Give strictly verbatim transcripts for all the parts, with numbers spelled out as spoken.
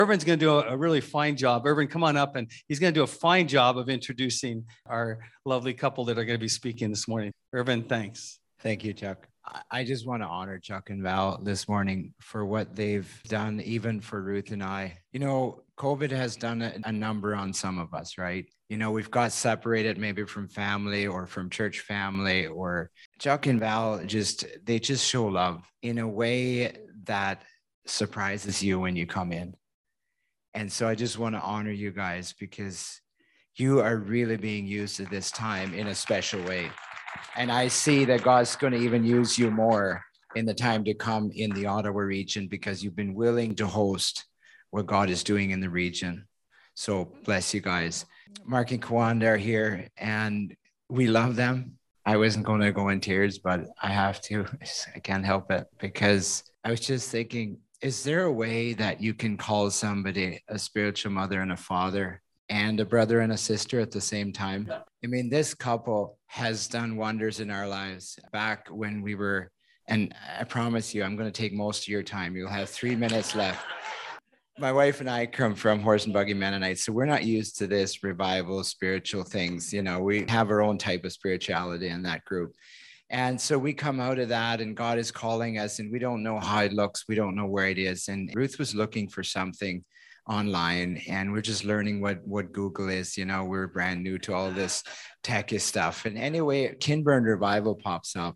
Irvin's going to do a, a really fine job. Irvin, come on up, and he's going to do a fine job of introducing our lovely couple that are going to be speaking this morning. Irvin, thanks. Thank you, Chuck. I just want to honor Chuck and Val this morning for what they've done, even for Ruth and I. You know, COVID has done a, a number on some of us, right? You know, we've got separated maybe from family or from church family, or Chuck and Val just, they just show love in a way that surprises you when you come in. And so I just want to honor you guys because you are really being used at this time in a special way. And I see that God's going to even use you more in the time to come in the Ottawa region because you've been willing to host what God is doing in the region. So bless you guys. Mark and Kawanda are here and we love them. I wasn't going to go in tears, but I have to. I can't help it because I was just thinking, is there a way that you can call somebody a spiritual mother and a father and a brother and a sister at the same time? I mean, this couple has done wonders in our lives back when we were, and I promise you, I'm going to take most of your time. You'll have three minutes left. My wife and I come from Horse and Buggy Mennonites, so we're not used to this revival, spiritual things. You know, we have our own type of spirituality in that group. And so we come out of that and God is calling us and we don't know how it looks. We don't know where it is. And Ruth was looking for something online and we're just learning what, what Google is. You know, we're brand new to all this techy stuff. And anyway, Kinburn Revival pops up.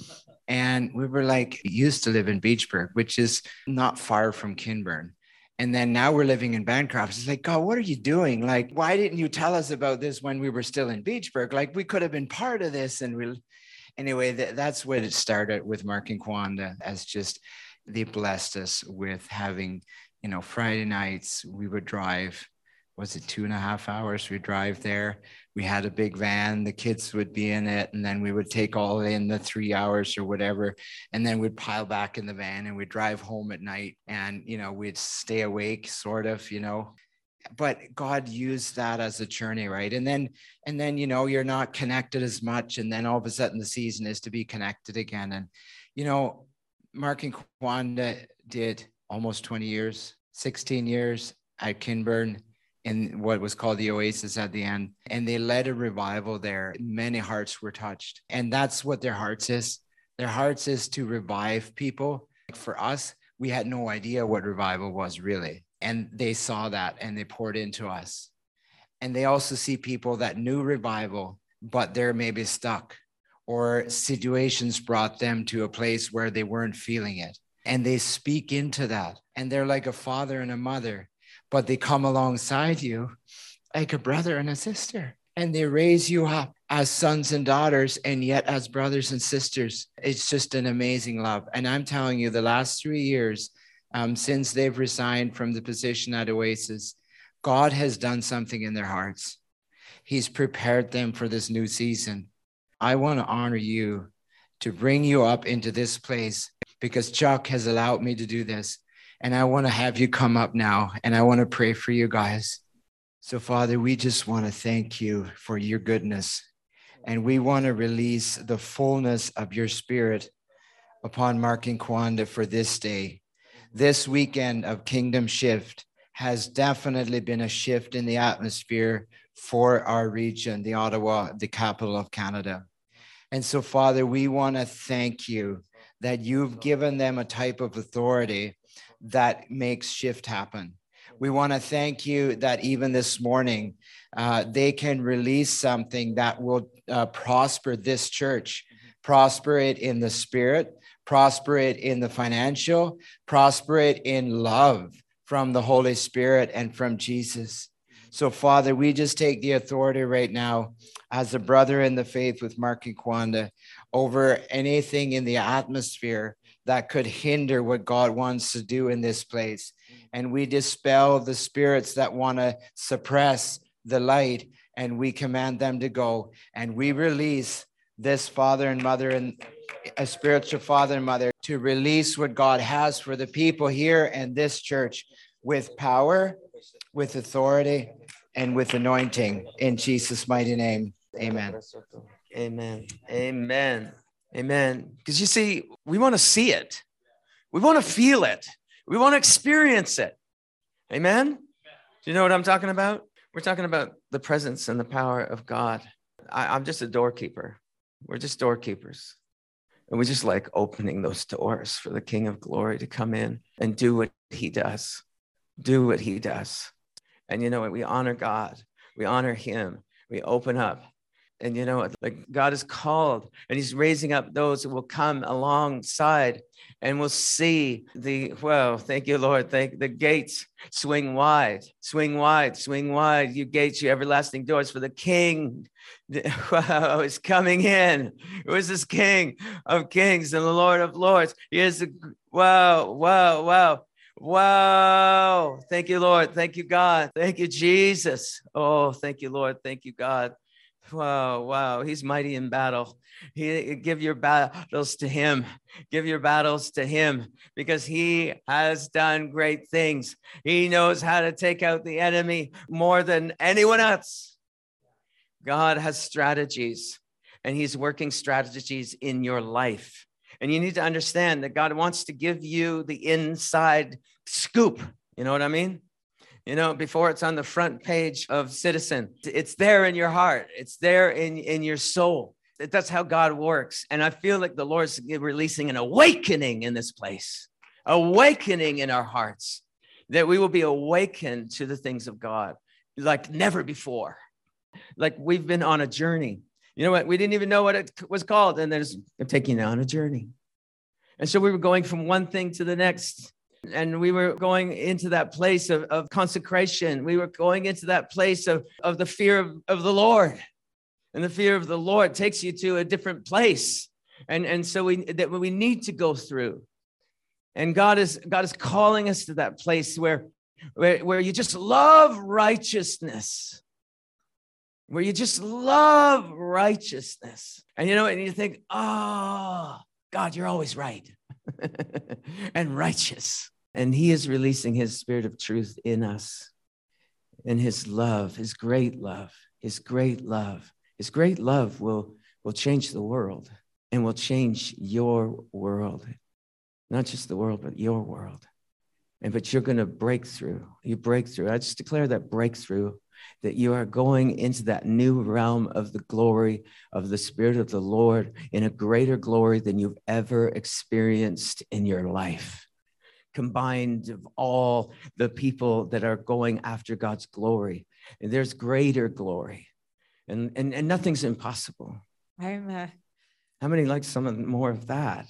And we were like, used to live in Beachburg, which is not far from Kinburn. And then now we're living in Bancroft. It's like, God, what are you doing? Like, why didn't you tell us about this when we were still in Beachburg? Like, we could have been part of this. And we, anyway, th- that's what it started with Mark and Kwanda, as just they blessed us with having, you know, Friday nights we would drive. Was it two and a half hours? We'd drive there. We had a big van. The kids would be in it. And then we would take all in the three hours or whatever. And then we'd pile back in the van and we'd drive home at night. And, you know, we'd stay awake sort of, you know. But God used that as a journey, right? And then, and then, you know, you're not connected as much. And then all of a sudden the season is to be connected again. And, you know, Mark and Kwanda did almost twenty years, sixteen years at Kinburn, in what was called the Oasis at the end. And they led a revival there. Many hearts were touched. And that's what their hearts is. Their hearts is to revive people. For us, we had no idea what revival was really. And they saw that and they poured into us. And they also see people that knew revival, but they're maybe stuck or situations brought them to a place where they weren't feeling it. And they speak into that. And they're like a father and a mother, but they come alongside you like a brother and a sister. And they raise you up as sons and daughters and yet as brothers and sisters. It's just an amazing love. And I'm telling you, the last three years, um, since they've resigned from the position at Oasis, God has done something in their hearts. He's prepared them for this new season. I want to honor you to bring you up into this place because Chuck has allowed me to do this. And I want to have you come up now and I want to pray for you guys. So Father, we just want to thank you for your goodness. And we want to release the fullness of your spirit upon Mark and Kwanda for this day. This weekend of Kingdom Shift has definitely been a shift in the atmosphere for our region, the Ottawa, the capital of Canada. And so Father, we want to thank you that you've given them a type of authority that makes shift happen. We want to thank you that even this morning, uh, they can release something that will uh, prosper this church, prosper it in the spirit, prosper it in the financial, prosper it in love from the Holy Spirit and from Jesus. So Father, we just take the authority right now as a brother in the faith with Mark and Kwanda over anything in the atmosphere that could hinder what God wants to do in this place. And we dispel the spirits that want to suppress the light, and we command them to go. And we release this father and mother and a spiritual father and mother to release what God has for the people here in this church with power, with authority, and with anointing in Jesus' mighty name. Amen. Amen. Amen. Amen. Because you see, we want to see it. We want to feel it. We want to experience it. Amen? Do you know what I'm talking about? We're talking about the presence and the power of God. I, I'm just a doorkeeper. We're just doorkeepers. And we just like opening those doors for the King of Glory to come in and do what he does. Do what he does. And you know what? We honor God. We honor him. We open up. And you know what? Like God is called and he's raising up those who will come alongside and will see the, well, thank you, Lord. Thank the gates swing wide, swing wide, swing wide. You gates, you everlasting doors for the King. Wow, is coming in. Who is this King of Kings and the Lord of Lords? He is a, wow, wow, wow. Wow. Thank you, Lord. Thank you, God. Thank you, Jesus. Oh, thank you, Lord. Thank you, God. Wow, wow. He's mighty in battle. He, give your battles to him. Give your battles to him because he has done great things. He knows how to take out the enemy more than anyone else. God has strategies and he's working strategies in your life. And you need to understand that God wants to give you the inside scoop. You know what I mean? You know, before it's on the front page of Citizen, it's there in your heart. It's there in, in your soul. That's how God works. And I feel like the Lord's releasing an awakening in this place, awakening in our hearts, that we will be awakened to the things of God like never before. Like we've been on a journey. You know what? We didn't even know what it was called. And there's, I'm taking you on a journey. And so we were going from one thing to the next. And we were going into that place of, of consecration. We were going into that place of, of the fear of, of the Lord. And the fear of the Lord takes you to a different place. And, and so we that we need to go through. And God is God is calling us to that place where, where, where you just love righteousness. Where you just love righteousness. And you know, and you think, oh, God, you're always right and righteous. And he is releasing his spirit of truth in us and his love, his great love, his great love. His great love will, will change the world and will change your world. Not just the world, but your world. And but you're going to break through. You break through. I just declare that breakthrough, that you are going into that new realm of the glory of the Spirit of the Lord in a greater glory than you've ever experienced in your life. Combined of all the people that are going after God's glory. And there's greater glory. And, and, and nothing's impossible. I'm uh... How many like some more of that?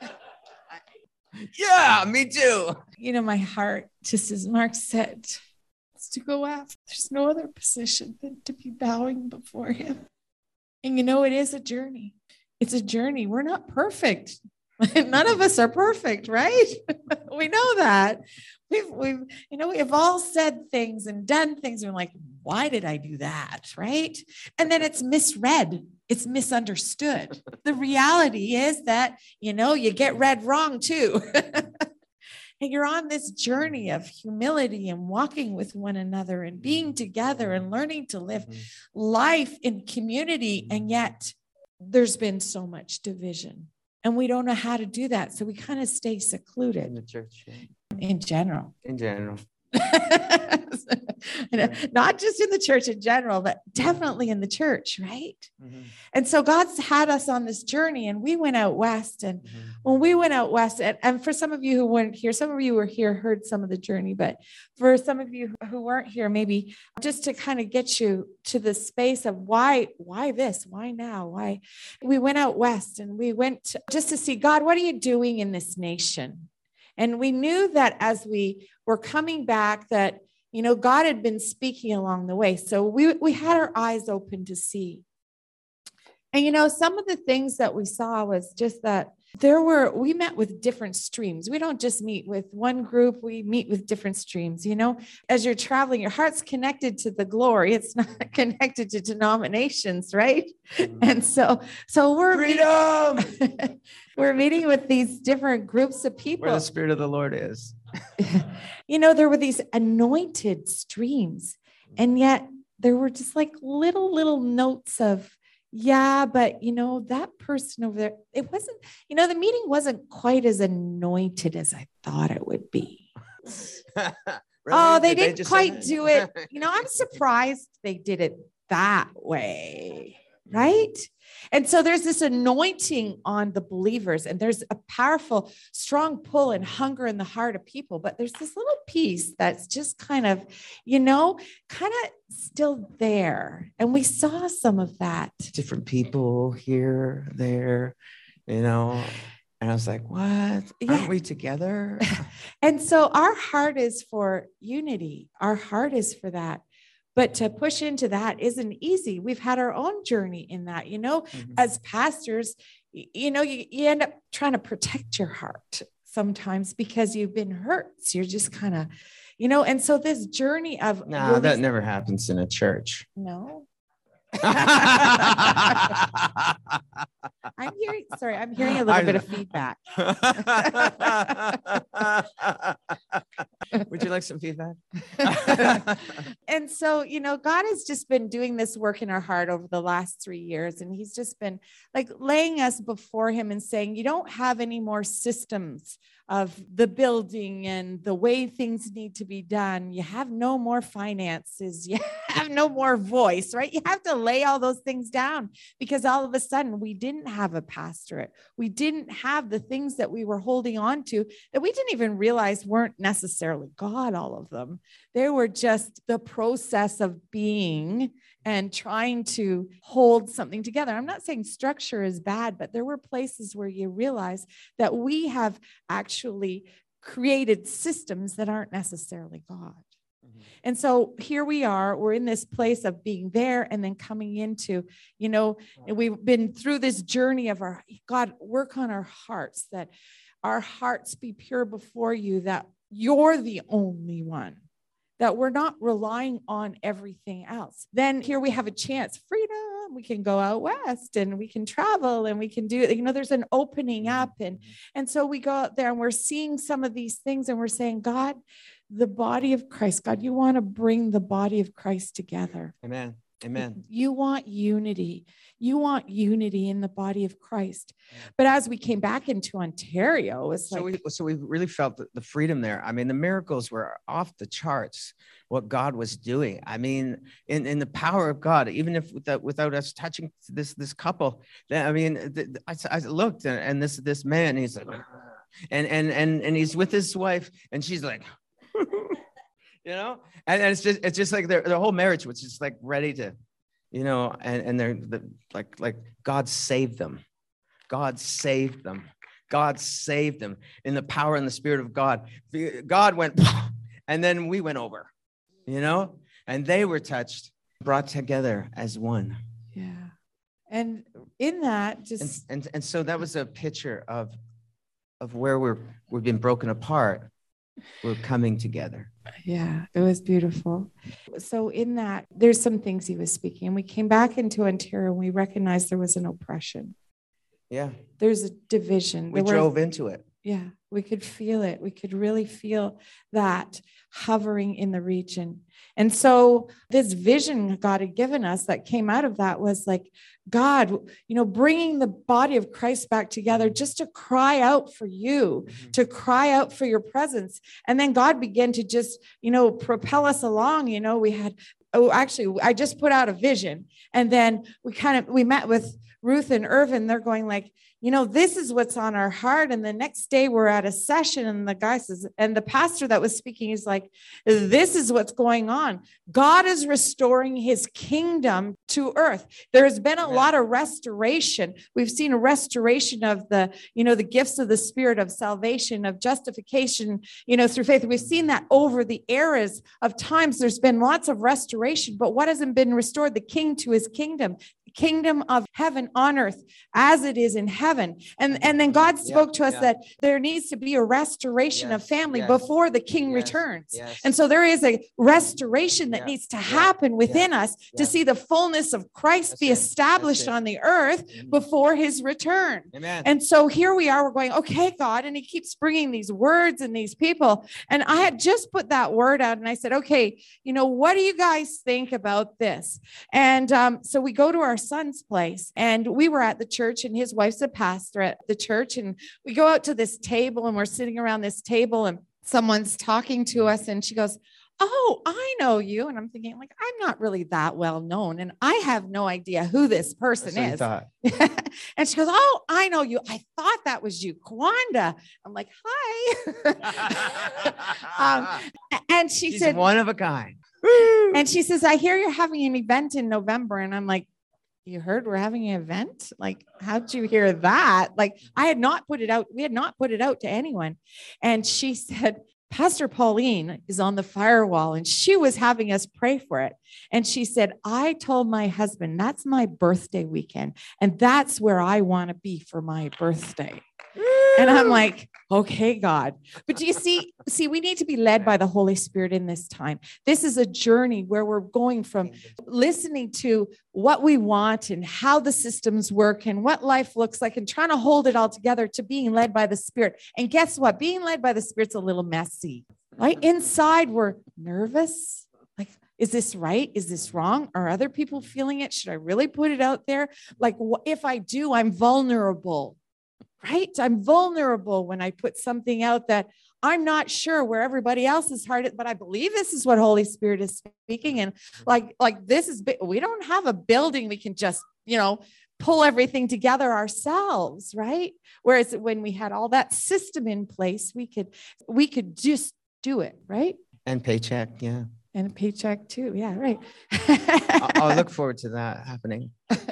Yeah, me too. You know, my heart, just as Mark said, is to go after. There's no other position than to be bowing before him. And you know, it is a journey. It's a journey. We're not perfect. None of us are perfect, right? We know that. We've, we've, you know, we've all said things and done things. And we're like, why did I do that? Right? And then it's misread. It's misunderstood. The reality is that, you know, you get read wrong too. And you're on this journey of humility and walking with one another and being together and learning to live mm-hmm. life in community. And yet there's been so much division. And we don't know how to do that. So we kind of stay secluded. In the church. Yeah. In general. In general. Not just in the church in general, but definitely in the church, right? Mm-hmm. And so God's had us on this journey, and we went out west. And mm-hmm. when we went out west, and, and for some of you who weren't here, some of you were here, heard some of the journey, but for some of you who weren't here, maybe just to kind of get you to the space of why, why this, why now, why we went out west, and we went just to see, God, what are you doing in this nation? And we knew that as we were coming back that, you know, God had been speaking along the way. So we, we had our eyes open to see. And, you know, some of the things that we saw was just that there were, we met with different streams. We don't just meet with one group, we meet with different streams. You know, as you're traveling, your heart's connected to the glory. It's not connected to denominations, right? Mm-hmm. And so, so we're freedom. We're meeting with these different groups of people. Where the Spirit of the Lord is. You know, there were these anointed streams, and yet there were just like little, little notes of, yeah, but you know, that person over there, it wasn't, you know, the meeting wasn't quite as anointed as I thought it would be. Really? Oh, they Did didn't just say quite that? do it. You know, I'm surprised they did it that way, right? And so there's this anointing on the believers, and there's a powerful, strong pull and hunger in the heart of people. But there's this little piece that's just kind of, you know, kind of still there. And we saw some of that. Different people here, there, you know. And I was like, what? Yeah. Aren't we together? And so our heart is for unity. Our heart is for that. But to push into that isn't easy. We've had our own journey in that, you know, Mhm. as pastors, y- you know, you, you end up trying to protect your heart sometimes because you've been hurt. So you're just kind of, you know, and so this journey of No, really- that never happens in a church. no. I'm hearing, sorry, I'm hearing a little I- bit of feedback. Would you like some feedback? And so, you know, God has just been doing this work in our heart over the last three years. And he's just been like laying us before him and saying, you don't have any more systems of the building and the way things need to be done. You have no more finances. You have no more voice, right? You have to lay all those things down because all of a sudden we didn't have a pastorate. We didn't have the things that we were holding on to that we didn't even realize weren't necessarily God, all of them. They were just the process of being and trying to hold something together. I'm not saying structure is bad, but there were places where you realize that we have actually created systems that aren't necessarily God. Mm-hmm. And so here we are, we're in this place of being there and then coming into, you know, and we've been through this journey of our, God, work on our hearts, that our hearts be pure before you, that you're the only one, that we're not relying on everything else. Then here we have a chance, freedom. We can go out west and we can travel and we can do, you know, there's an opening up. And, and so we go out there and we're seeing some of these things and we're saying, God, the body of Christ, God, you want to bring the body of Christ together. Amen. Amen. You want unity. You want unity in the body of Christ. But as we came back into Ontario, it's So like, we, so we really felt the, the freedom there. I mean, the miracles were off the charts, what God was doing. I mean, in, in the power of God, even if without, without us touching this, this couple, I mean, the, the, I, I looked and, and this, this man, he's like, and, and, and, and he's with his wife and she's like, you know, and, and it's just, it's just like their, their whole marriage was just like ready to, you know, and, and they're the, like, like God saved them. God saved them. God saved them in the power and the spirit of God. God went, and then we went over, you know, and they were touched, brought together as one. yeah. And in that, just, And, and, and so that was a picture of, of where we're, we've been broken apart. We're coming together. yeah, it was beautiful. So in that, there's some things he was speaking. We came back into Ontario and we recognized there was an oppression. Yeah. There's a division. We There were- drove into it. Yeah, we could feel it. We could really feel that hovering in the region. And so this vision God had given us that came out of that was like, God, you know, bringing the body of Christ back together just to cry out for you, Mm-hmm. to cry out for your presence. And then God began to just, you know, propel us along. You know, we had, oh, actually, I just put out a vision. And then we kind of, we met with Ruth and Irvin. They're going like, you know, this is what's on our heart. And the next day we're at a session and the guy says, and the pastor that was speaking is like, this is what's going on. God is restoring his kingdom to earth. There has been a Amen. lot of restoration. We've seen a restoration of the, you know, the gifts of the spirit of salvation, of justification, you know, through faith. We've seen that over the eras of times. There's been lots of restoration, but what hasn't been restored? The king to his kingdom. Kingdom of heaven on earth as it is in heaven. And, and then God spoke Yeah, to us yeah. that there needs to be a restoration of Yes, family yes, before the king yes, returns. yes. And so there is a restoration that Yeah, needs to yeah, happen within us to yeah. see the fullness of Christ That's be it, that's established it. on the earth Mhm. before his return. Amen. And so here we are, we're going, okay, God, and he keeps bringing these words and these people. And I had just put that word out and I said, okay, you know, what do you guys think about this? And um, so we go to our son's place and we were at the church and his wife's a pastor at the church. And we go out to this table and we're sitting around this table and someone's talking to us and she goes, oh, I know you. And I'm thinking, like, I'm not really that well known. And I have no idea who this person is. And she goes, oh, I know you. I thought that was you, Kwanda. I'm like, hi. um, and she She's said, one of a kind. and she says, I hear you're having an event in November. And I'm like, you heard we're having an event? Like, how'd you hear that? Like, I had not put it out. We had not put it out to anyone. And she said, Pastor Pauline is on the firewall and she was having us pray for it. And she said, I told my husband, that's my birthday weekend. And that's where I want to be for my birthday. And I'm like, okay, God. But do you see, see, we need to be led by the Holy Spirit in this time. This is a journey where we're going from listening to what we want and how the systems work and what life looks like and trying to hold it all together to being led by the Spirit. And guess what? Being led by the Spirit's a little messy, right? Inside, we're nervous. Like, is this right? Is this wrong? Are other people feeling it? Should I really put it out there? Like, if I do, I'm vulnerable. Right? I'm vulnerable when I put something out that I'm not sure where everybody else's heart is, but I believe this is what Holy Spirit is speaking. And like, like this is, we don't have a building. We can just, you know, pull everything together ourselves. Right. Whereas when we had all that system in place, we could, we could just do it. Right. And paycheck. Yeah. And a paycheck too. Yeah. Right. I'll, I'll look forward to that happening.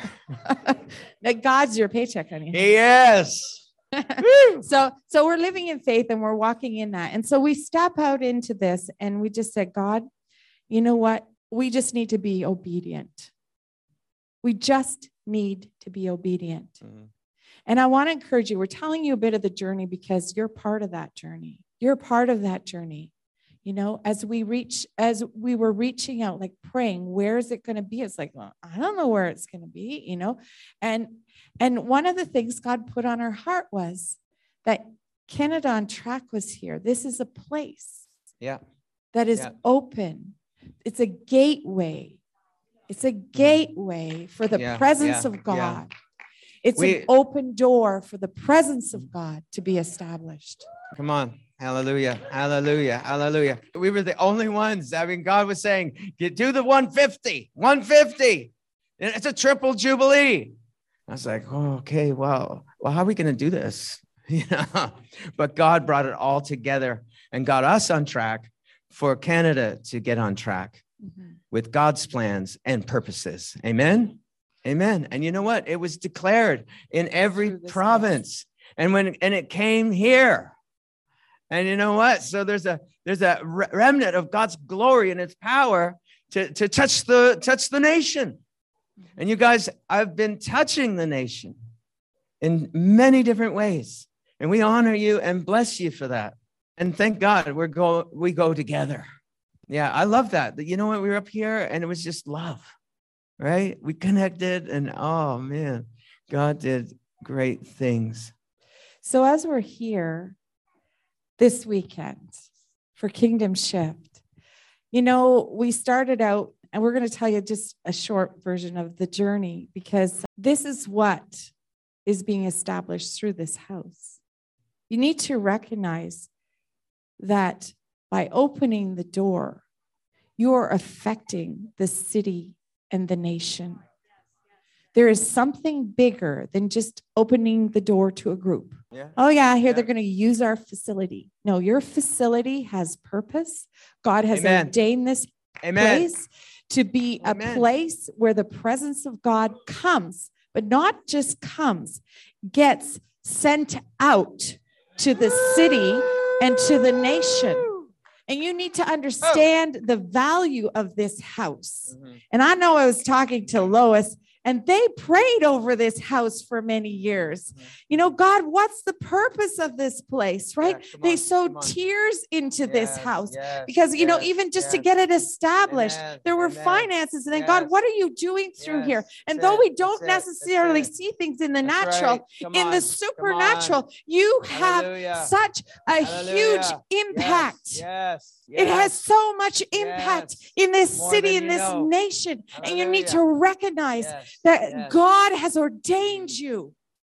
That God's your paycheck, honey. Yes. so so we're living in faith and we're walking in that. And so we step out into this and we just said, God, you know what? We just need to be obedient. We just need to be obedient. Mm-hmm. And I want to encourage you. We're telling you a bit of the journey because you're part of that journey. You're part of that journey. You know, as we reach, as we were reaching out, like praying, where is it going to be? It's like, well, I don't know where it's going to be, you know? And, and one of the things God put on our heart was that Canada on Track was here. This is a place yeah. that is yeah. open. It's a gateway. It's a gateway for the yeah. presence yeah. of God. Yeah. It's we, an open door for the presence of God to be established. Come on. Hallelujah. Hallelujah. Hallelujah. We were the only ones. I mean, God was saying, get do the one fifty, one fifty. It's a triple jubilee. I was like, oh, okay, well, well, how are we going to do this? You know, but God brought it all together and got us on track for Canada to get on track mm-hmm. with God's plans and purposes. Amen. Amen. And you know what? It was declared in every province. And when, and it came here. And you know what? So there's a there's a remnant of God's glory and its power to, to touch the touch the nation. And you guys, I've been touching the nation in many different ways. And we honor you and bless you for that. And thank God we're go we go together. Yeah, I love that. You know what? We were up here and it was just love, right? We connected and oh man, God did great things. So as we're here this weekend for Kingdom Shift, you know, we started out, and we're going to tell you just a short version of the journey because this is what is being established through this house. You need to recognize that by opening the door, you're affecting the city and the nation. There is something bigger than just opening the door to a group. Yeah. Oh, yeah, here yeah. they're going to use our facility. No, your facility has purpose. God has Amen. ordained this Amen. place to be Amen. a place where the presence of God comes, but not just comes, gets sent out to the city and to the nation. And you need to understand oh. the value of this house. Mm-hmm. And I know I was talking to Lois, and they prayed over this house for many years. Mm-hmm. You know, God, what's the purpose of this place, right? Yeah, they on, sowed tears into yes, this house yes, because, you yes, know, even just yes. to get it established, Amen. there were Amen. finances. And then, yes. God, what are you doing through yes. here? And That's though it. we don't That's necessarily it. see things in the That's natural, right. in on. the supernatural, you Hallelujah. have such a Hallelujah. huge impact. Yes. Yes. Yes. It has so much impact yes. in this More city, in this know. nation. Hallelujah. And you need to recognize yes. that yes. God has ordained you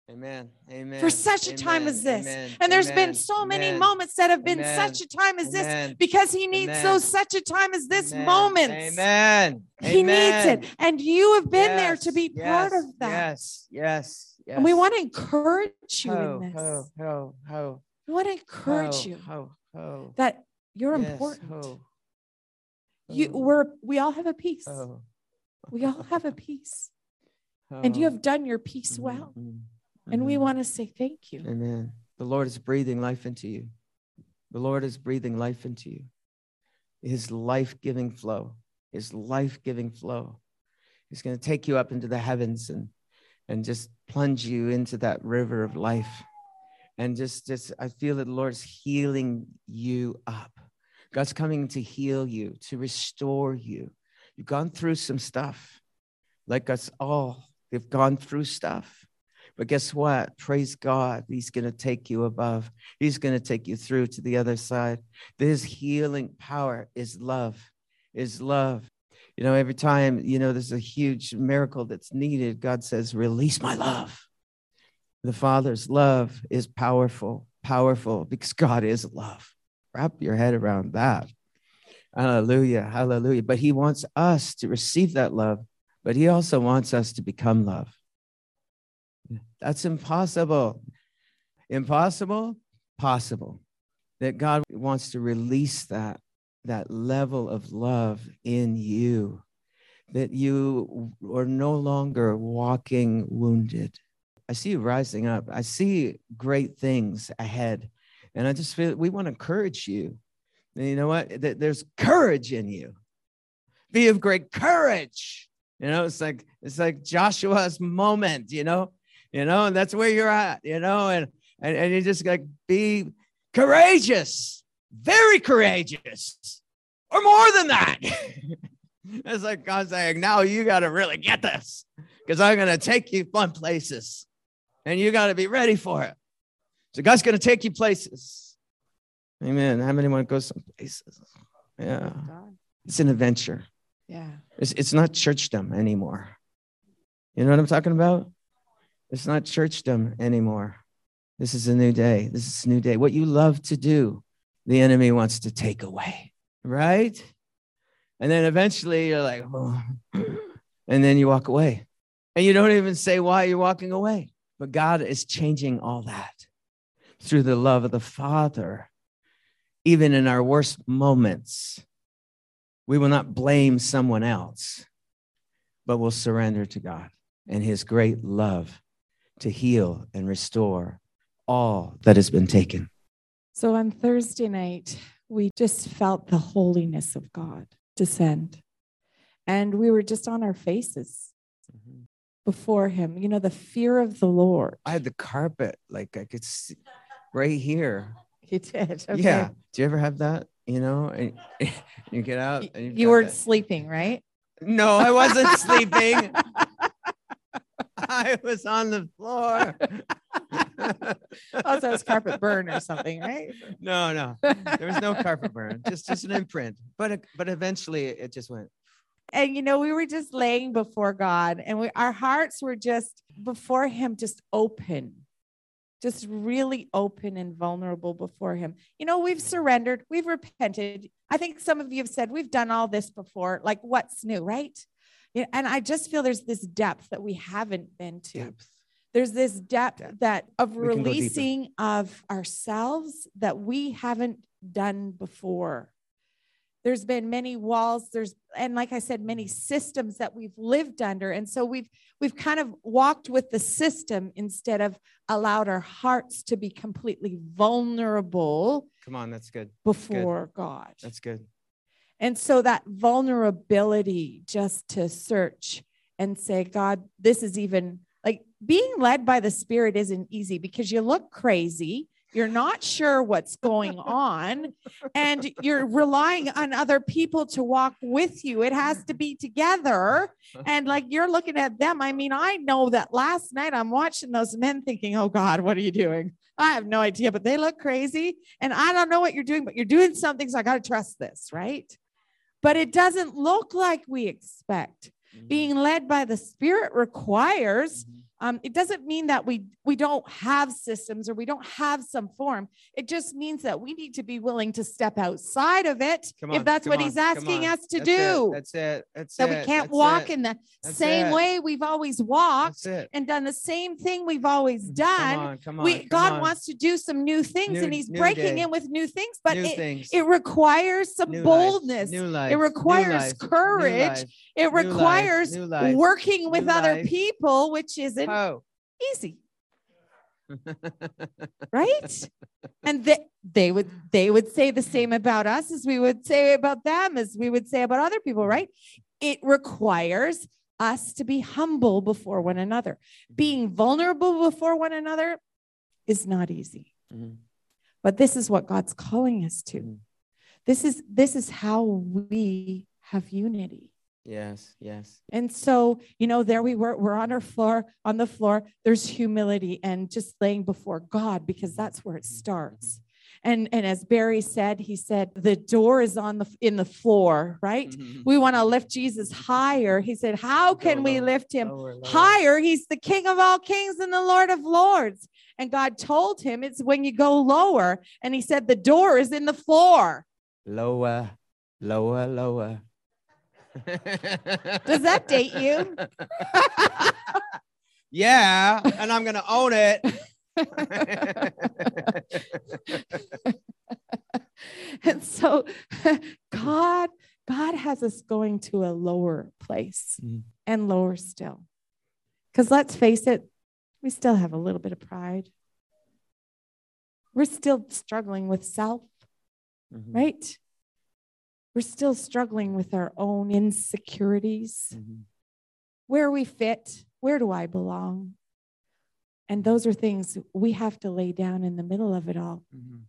Amen. Amen. For such a Amen. time as this. Amen. And there's Amen. been so many Amen. moments that have been Amen. such a time as Amen. this because he needs Amen. those such a time as this Amen. moments. Amen. He needs Amen. it. And you have been there Yes, to be part yes, of that. Yes. Yes. Yes. And we want to encourage you ho, in this. Ho, ho, ho, We want to encourage ho, you Ho, ho. that you're Yes, important. ho, You ho, we're we all have a piece. ho, We all have a piece. ho. And you have done your piece Mhm, well. mhm, And we mhm. want to say thank you. Amen. The Lord is breathing life into you. The Lord is breathing life into you. His life-giving flow, his life-giving flow. He's going to take you up into the heavens and, and just plunge you into that river of life. And just, just, I feel that the Lord's healing you up. God's coming to heal you, to restore you. You've gone through some stuff, like us all. We've gone through stuff. But guess what? Praise God. He's going to take you above. He's going to take you through to the other side. This healing power is love, is love. You know, every time, you know, there's a huge miracle that's needed, God says, release my love. The Father's love is powerful, powerful, because God is love. Wrap your head around that. Hallelujah, hallelujah. But he wants us to receive that love, but he also wants us to become love. That's impossible. Impossible? Possible. That God wants to release that, that level of love in you, that you are no longer walking wounded. I see you rising up. I see great things ahead. And I just feel we want to encourage you. And you know what? There's courage in you. Be of great courage. You know, it's like it's like Joshua's moment, you know, you know, and that's where you're at, you know, and and, and you just got to be courageous, very courageous, or more than that. It's like God saying, now you got to really get this, because I'm going to take you fun places. And you got to be ready for it. So God's going to take you places. Amen. How many want to go some places? Yeah. It's an adventure. Yeah. It's, it's not churchdom anymore. You know what I'm talking about? It's not churchdom anymore. This is a new day. This is a new day. What you love to do, the enemy wants to take away. Right? And then eventually you're like, oh. And then you walk away. And you don't even say why you're walking away. But God is changing all that through the love of the Father. Even in our worst moments, we will not blame someone else, but we'll surrender to God and his great love to heal and restore all that has been taken. So on Thursday night, we just felt the holiness of God descend. And we were just on our faces mm-hmm. before him. You know, the fear of the Lord. I had the carpet, like I could see right here. You did? Okay. Yeah. Do you ever have that? You know, and you get out. And you weren't that. sleeping, right? No, I wasn't sleeping. I was on the floor. Oh, so it's carpet burn or something, right? No, no, there was no carpet burn. Just, just an imprint. But, but eventually, it just went. And you know, we were just laying before God, and we, our hearts were just before him, just open, just really open and vulnerable before him. You know, we've surrendered, we've repented. I think some of you have said we've done all this before. Like, what's new, right? Yeah, and I just feel there's this depth that we haven't been to. Depth. There's this depth, depth. that of we releasing of ourselves that we haven't done before. There's been many walls, there's, and like I said, many systems that we've lived under. And so we've, we've kind of walked with the system instead of allowed our hearts to be completely vulnerable. Come on, that's good. Before good. God. That's good. And so that vulnerability just to search and say, God, this is even like being led by the Spirit isn't easy because you look crazy. You're not sure what's going on, and you're relying on other people to walk with you. It has to be together. And like you're looking at them. I mean, I know that last night I'm watching those men thinking, oh God, what are you doing? I have no idea, but they look crazy. And I don't know what you're doing, but you're doing something. So I got to trust this, right? But it doesn't look like we expect. Mm-hmm. Being led by the Spirit requires mm-hmm. Um, it doesn't mean that we we don't have systems or we don't have some form. It just means that we need to be willing to step outside of it Come if on, that's come what on, he's come asking on. us to That's do. It, that's it. That's that it. we can't that's walk it. in the That's same it. way we've always walked That's it. and done the same thing we've always Come done. on, come on, we come God on. wants to do some new things, New- and he's new breaking day. in with new things, but New it, things. it requires some New life, boldness. new life, It new requires life, new courage. life, It new life, requires new life, working with new other life. people, which isn't Oh. easy, right? And they, they would they would say the same about us as we would say about them, as we would say about other people, right? It requires us to be humble before one another. Being vulnerable before one another is not easy. Mhm. But this is what God's calling us to. Mhm. This is this is how we have unity. Yes, yes. And so, you know, there we were, we're on our floor, on the floor. There's humility and just laying before God, because that's where it starts. And, and as Barry said, he said, the door is on the, in the floor, right? Mhm. We want to lift Jesus higher. He said, how can we lower, lift him lower, lower. higher? He's the King of all kings and the Lord of lords. And God told him it's when you go lower. And he said, the door is in the floor. Lower, lower, lower. Does that date you? Yeah, and I'm gonna own it. And so God, God has us going to a lower place Mhm. and lower still. Because let's face it, we still have a little bit of pride. We're still struggling with self, Mhm. right? We're still struggling with our own insecurities. Mhm. Where we fit, where do I belong? And those are things we have to lay down in the middle of it all. Mhm.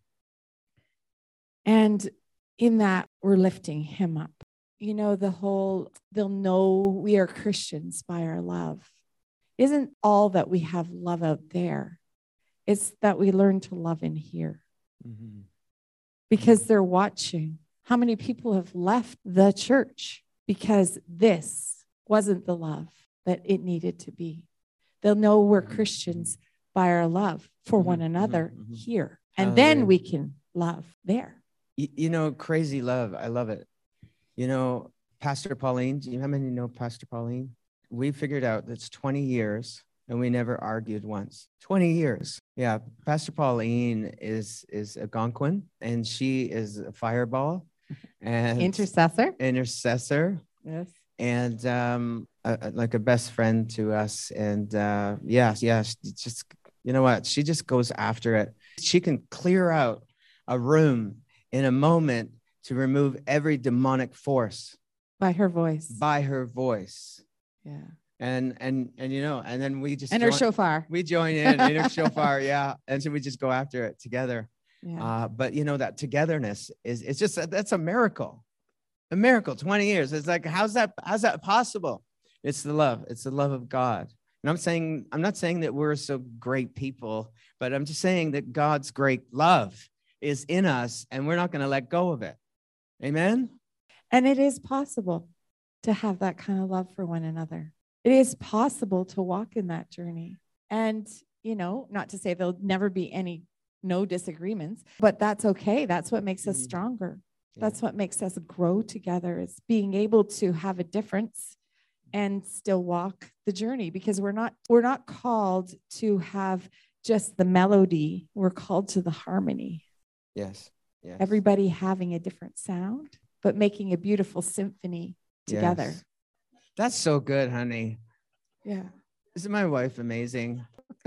And in that, we're lifting him up. You know, the whole, they'll know we are Christians by our love. Isn't all that we have love out there. It's that we learn to love in here. Mhm. Because they're watching. How many people have left the church because this wasn't the love that it needed to be? They'll know we're Christians by our love for Mhm, one mhm, another mhm. here. And then Hallelujah. we can love there. You, you know, crazy love. I love it. You know, Pastor Pauline, do you know how many know Pastor Pauline? We figured out that's twenty years and we never argued once. twenty years. Yeah. Pastor Pauline is, is a Algonquin and she is a fireball and Intercessor. intercessor. Yes. And um, a, a- like a best friend to us. And uh, yeah, yeah, she just, you know what? She just goes after it. She can clear out a room in a moment to remove every demonic force By her voice. by her voice. Yeah. And, and, and, you know, and then we just, And her join- shofar. we join in, in her shofar. Yeah. And so we just go after it together. Yeah. Uh, but you know, that togetherness is, it's just, that's a miracle. A miracle, twenty years. It's like, how's that, how's that possible? It's the love. It's the love of God. And I'm saying, I'm not saying that we're so great people, but I'm just saying that God's great love is in us and we're not going to let go of it. Amen. And it is possible to have that kind of love for one another. It is possible to walk in that journey. And, you know, not to say there'll never be any, no disagreements, but that's okay. That's what makes us Mhm. stronger. Yeah. That's what makes us grow together, is being able to have a difference and still walk the journey, because we're not, we're not called to have just the melody. We're called to the harmony. Yes. Yes. Everybody having a different sound, but making a beautiful symphony together. Yes. That's so good, honey. Yeah. Isn't my wife amazing?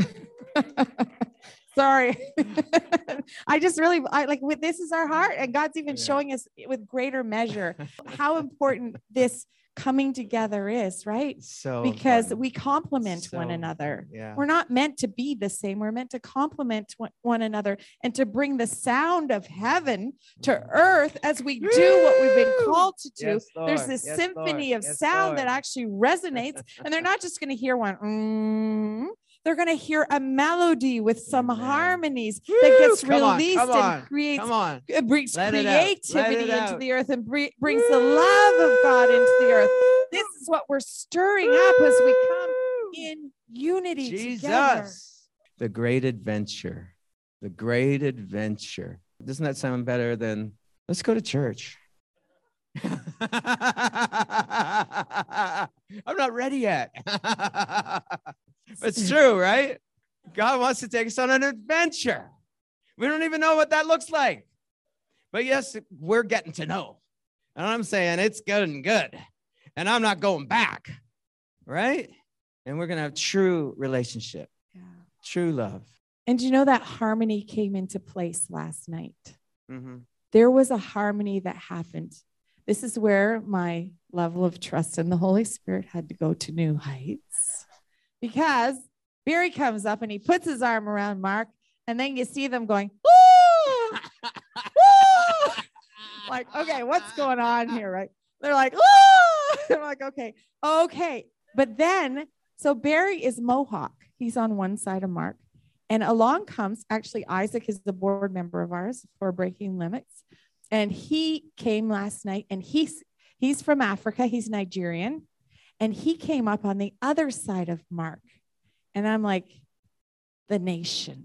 Sorry. I just really, I like with this is our heart, and God's even Yeah. showing us with greater measure how important this coming together is, right? So Because important. we complement one So another. important. Yeah. We're not meant to be the same. We're meant to complement one- one another and to bring the sound of heaven to earth as we do what we've been called to do. Yes, There's Lord. this Yes, symphony Lord. of Yes, sound that Lord. actually resonates, and they're not just going to hear one. Mm, they're going to hear a melody with some Amen. harmonies that gets Come on, released come on, and creates Come on. it brings Let it out. Let it creativity into out. the earth and bre- brings the love of God into the earth. This is what we're stirring up as we come in unity Jesus. together. The great adventure. The great adventure. Doesn't that sound better than let's go to church? I'm not ready yet. It's true, right? God wants to take us on an adventure. We don't even know what that looks like. But yes, we're getting to know. And I'm saying it's good and good. And I'm not going back, right? And we're going to have true relationship, Yeah. true love. And you know that harmony came into place last night. Mm-hmm. There was a harmony that happened. This is where my level of trust in the Holy Spirit had to go to new heights, because Barry comes up and he puts his arm around Mark, and then you see them going, woo, woo. Like, okay, what's going on here, right? They're like, woo. They're like, okay, okay. But then, so Barry is Mohawk. He's on one side of Mark. And along comes, actually, Isaac is the board member of ours for Breaking Limits. And he came last night, and he's he's from Africa. He's Nigerian. And he came up on the other side of Mark. And I'm like, the nations.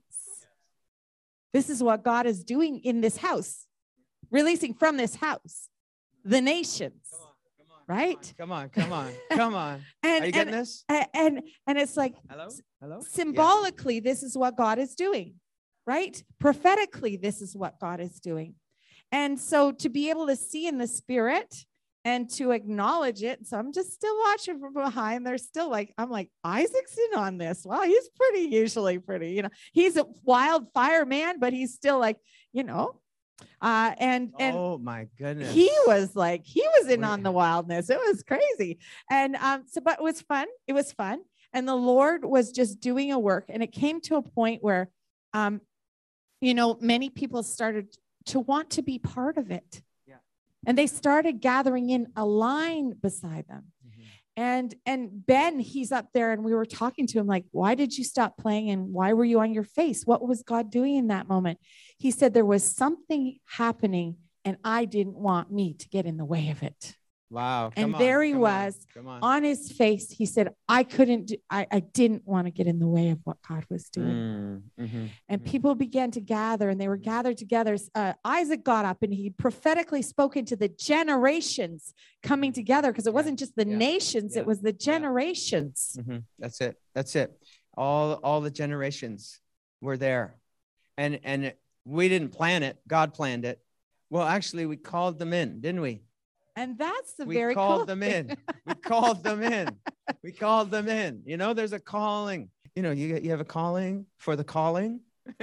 This is what God is doing in this house, releasing from this house, the nations. Right? Come on, come on, come on. And, Are you getting and, this? And, and, and it's like, Hello? Hello? symbolically, yeah. This is what God is doing, right? Prophetically, this is what God is doing. And so to be able to see in the spirit and to acknowledge it. So I'm just still watching from behind. They're still like, I'm like, Isaac's in on this. Wow, he's pretty, usually pretty, you know, he's a wildfire man, but he's still like, you know, uh, and, and oh my goodness. He was like, he was in Wait. on the wildness. It was crazy. And, um, so, but it was fun. It was fun. And the Lord was just doing a work. And it came to a point where, um, you know, many people started to want to be part of it. Yeah. And they started gathering in a line beside them. Mm-hmm. And, and Ben, he's up there, and we were talking to him like, why did you stop playing? And why were you on your face? What was God doing in that moment? He said, there was something happening, and I didn't want me to get in the way of it. Wow. And on, there he was on, on. on his face. He said, I couldn't, do, I, I didn't want to get in the way of what God was doing. Mm, mm-hmm, and mm-hmm. people began to gather, and they were gathered together. Uh, Isaac got up and he prophetically spoke into the generations coming together, because it yeah, wasn't just the yeah, nations, yeah, it was the generations. Yeah. Mm-hmm. That's it. That's it. All, all the generations were there. And, and we didn't plan it. God planned it. Well, actually, we called them in, didn't we? And that's the we very called cool them thing. in. We called them in. We called them in. You know, there's a calling. You know, you, you have a calling for the calling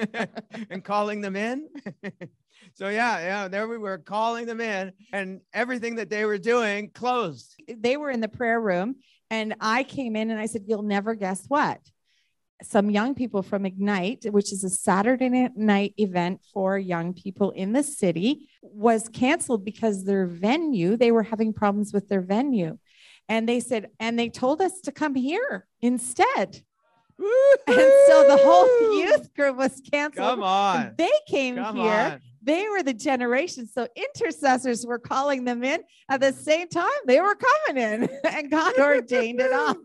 and calling them in. So, yeah, yeah, there we were calling them in, and everything that they were doing closed. They were in the prayer room, and I came in and I said, you'll never guess what? Some young people from Ignite, which is a Saturday night event for young people in the city, was canceled because their venue, they were having problems with their venue. And they said, and they told us to come here instead. Woo-hoo! And so the whole youth group was canceled. Come on. They came come here. On. They were the generation. So intercessors were calling them in at the same time. They were coming in, and God ordained it all.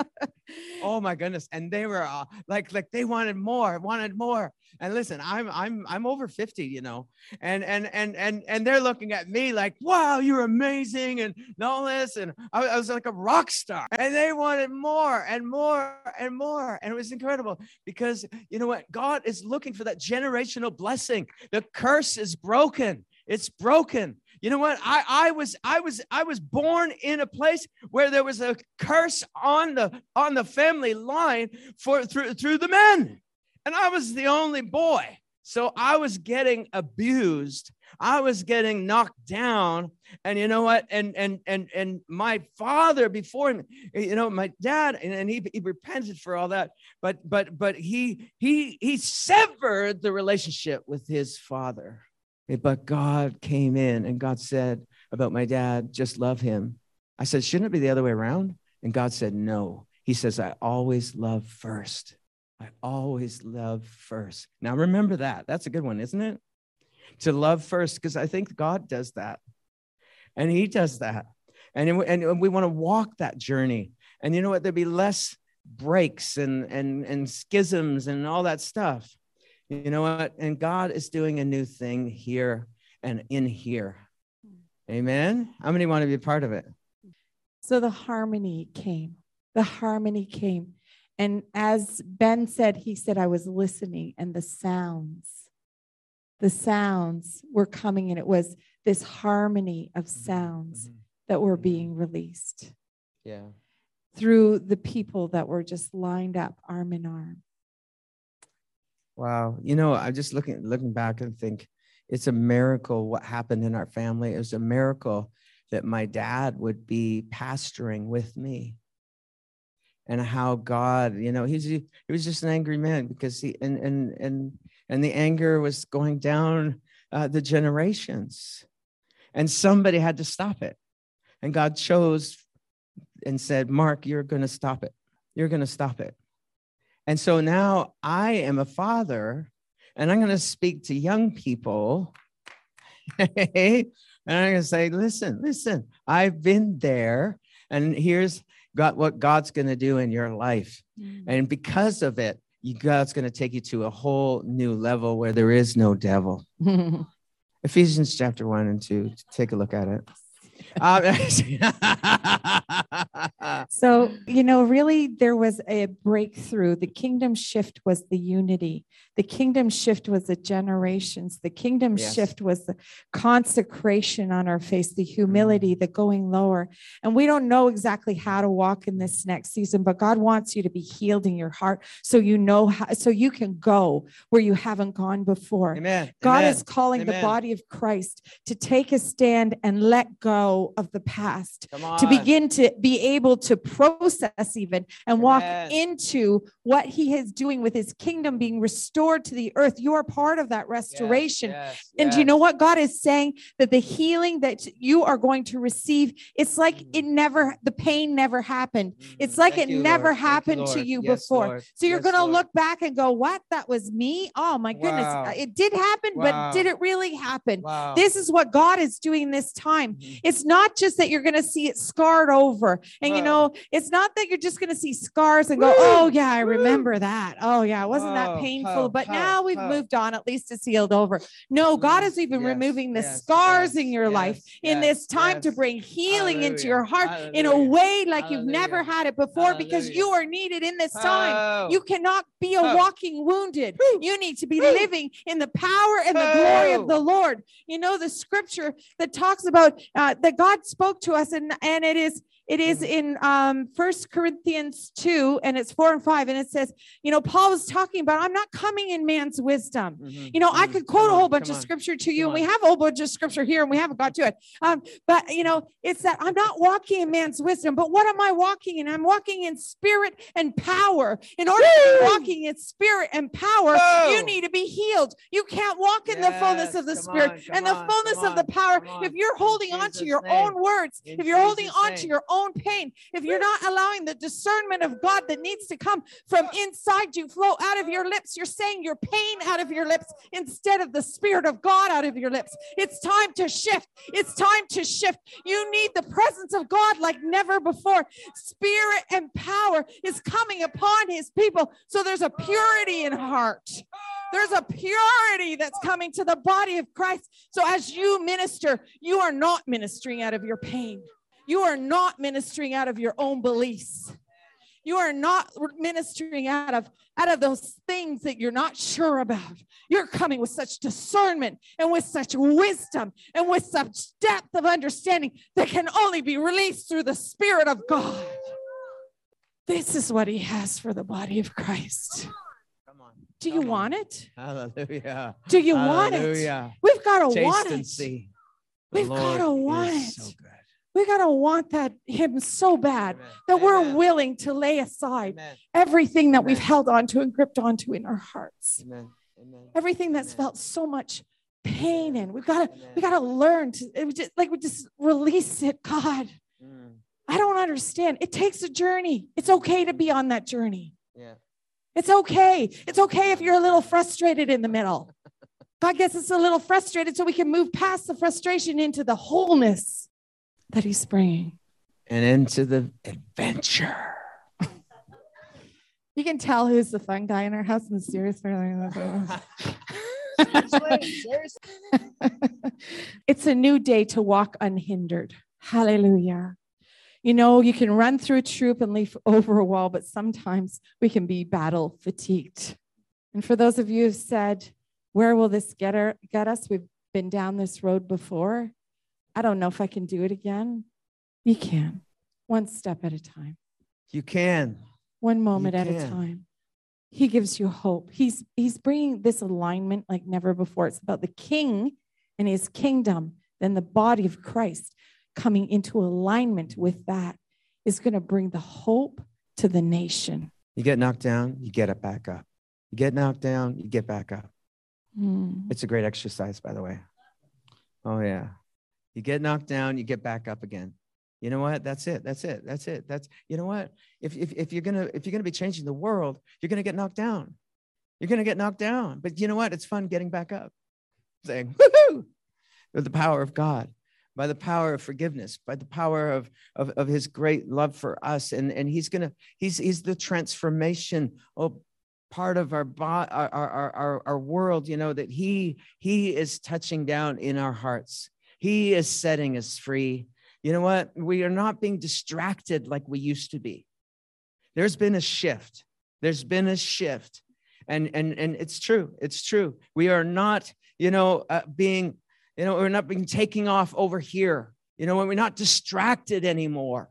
Oh my goodness. And they were uh, like, like they wanted more, wanted more. And listen, I'm, I'm, I'm over fifty, you know, and, and, and, and, and they're looking at me like, wow, you're amazing. And all this. And I, I was like a rock star, and they wanted more and more and more. And it was incredible, because you know what? God is looking for that generational blessing. The curse is broken. It's broken. You know what? I, I was I was I was born in a place where there was a curse on the on the family line for through through the men, and I was the only boy. So I was getting abused. I was getting knocked down. And you know what? And and and and my father before him, you know, my dad, and, and he, he repented for all that. But but but he he he severed the relationship with his father. But God came in, and God said about my dad, just love him. I said, shouldn't it be the other way around? And God said, no. He says, I always love first. I always love first. Now, remember that. That's a good one, isn't it? To love first, because I think God does that. And he does that. And, and we want to walk that journey. And you know what? There'd be less, breaks and, and, and schisms and all that stuff. You know what? And God is doing a new thing here and in here. Amen. How many want to be a part of it? So the harmony came. The harmony came. And as Ben said, he said, I was listening and the sounds, the sounds were coming, and it was this harmony of sounds mm-hmm. that were being released. Yeah. Through the people that were just lined up arm in arm. Wow. You know, I'm just looking, looking back and think it's a miracle what happened in our family. It was a miracle that my dad would be pastoring with me. And how God, you know, he's he was just an angry man because he and and and and the anger was going down uh, the generations, and somebody had to stop it. And God chose and said, Mark, you're going to stop it. You're going to stop it. And so now I am a father, and I'm going to speak to young people. And I'm going to say, listen, listen, I've been there, and here's God, what God's going to do in your life. Mm. And because of it, you, God's going to take you to a whole new level where there is no devil. Ephesians chapter one and two, take a look at it. Um, so, you know, really there was a breakthrough. The kingdom shift was the unity. The kingdom shift was the generations. The kingdom yes. shift was the consecration on our face, the humility, the going lower. And we don't know exactly how to walk in this next season, but God wants you to be healed in your heart so you know how, so you can go where you haven't gone before. Amen. God Amen. is calling Amen. the body of Christ to take a stand and let go of the past, to begin to be able to process even and walk Amen. into what he is doing with his kingdom being restored to the earth. You are part of that restoration. Yes, yes, and yes. do you know what God is saying? That the healing that you are going to receive, it's like mm. it never, the pain never happened. Mm. It's like Thank it you, never Lord. happened you, to you yes, before. Lord. So you're yes, going to look back and go, what? That was me? Oh my goodness. Wow. It did happen, wow. but did it really happen? Wow. This is what God is doing this time. Mm-hmm. It's not just that you're going to see it scarred over. And wow. you know, it's not that you're just going to see scars and go, Woo! oh yeah, I remember Woo! that. Oh yeah, wasn't Whoa. that painful? Oh, but oh, now we've oh. moved on. At least it's healed over. No, God is even yes, removing the yes, scars yes, in your yes, life yes, in this time yes. to bring healing Hallelujah. into your heart Hallelujah. in a way like Hallelujah. you've never had it before Hallelujah. because you are needed in this time. Oh. You cannot be a oh. walking wounded. Woo. You need to be Woo. living in the power and the oh. glory of the Lord. You know, the scripture that talks about uh, that God spoke to us, and, and it is It is in um, First Corinthians two, and it's four and five. And it says, you know, Paul was talking about, I'm not coming in man's wisdom. Mm-hmm. You know, mm-hmm. I could quote come a whole on, bunch of on. scripture to you, come and we on. have a whole bunch of scripture here, and we haven't got to it. Um, but, you know, it's that I'm not walking in man's wisdom, but what am I walking in? I'm walking in spirit and power. In order Woo! to be walking in spirit and power, Whoa! you need to be healed. You can't walk in yes, the fullness of the spirit on, and the on, fullness of the power if you're holding on to your name. own words, in if you're Jesus holding on name. to your own own pain, if you're not allowing the discernment of God that needs to come from inside you flow out of your lips, you're saying your pain out of your lips instead of the Spirit of God out of your lips. It's time to shift. It's time to shift. You need the presence of God like never before. Spirit and power is coming upon his people. So there's a purity in heart. There's a purity that's coming to the body of Christ. So as you minister, you are not ministering out of your pain. You are not ministering out of your own beliefs. You are not ministering out of, out of those things that you're not sure about. You're coming with such discernment and with such wisdom and with such depth of understanding that can only be released through the Spirit of God. This is what he has for the body of Christ. Do you want it? Hallelujah. Do you Hallelujah. want it? We've got to Taste want and it. See. We've got to want it. So good. We got to want that him so bad Amen. that we're Amen. willing to lay aside Amen. everything that Amen. we've held on to and gripped onto in our hearts. Amen. Amen. Everything that's Amen. felt so much pain in. We've got to, we got to learn to, it was just, like we just release it. God, mm. I don't understand. It takes a journey. It's okay to be on that journey. Yeah. It's okay. It's okay if you're a little frustrated in the middle. God gets us a little frustrated so we can move past the frustration into the wholeness that he's bringing. And into the adventure. You can tell who's the fun guy in our house and the serious one. Seriously? Seriously? It's a new day to walk unhindered. Hallelujah. You know, you can run through a troop and leap over a wall, but sometimes we can be battle fatigued. And for those of you who've said, where will this get, our, get us? We've been down this road before. I don't know if I can do it again. You can, one step at a time. You can. One moment You at a can. time. He gives you hope. He's, he's bringing this alignment like never before. It's about the king and his kingdom, then the body of Christ coming into alignment with that is going to bring the hope to the nation. You get knocked down, you get it back up. You get knocked down, you get back up. Mm. It's a great exercise, by the way. Oh, yeah. You get knocked down, you get back up again. You know what? That's it. That's it. That's it. That's, you know what? If, if, if you're going to, if you're going to be changing the world, you're going to get knocked down. You're going to get knocked down. But you know what? It's fun getting back up. Saying, woohoo! With the power of God, by the power of forgiveness, by the power of, of, of his great love for us. And, and he's going to, he's, he's the transformation of part of our, bo- our, our, our, our world, you know, that he, he is touching down in our hearts. He is setting us free. You know what? We are not being distracted like we used to be. There's been a shift. There's been a shift. And, and, and it's true. It's true. We are not, you know, uh, being, you know, we're not being taking off over here. You know, we're not distracted anymore.